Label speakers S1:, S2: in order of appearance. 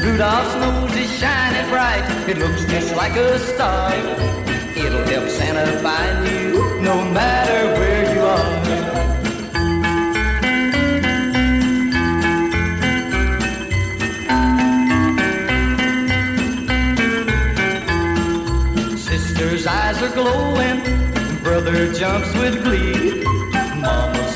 S1: Rudolph's nose is shining bright. It looks just like a star. It'll help Santa find you no matter where you are. Sister's eyes are glowing. Brother jumps with glee. Mama's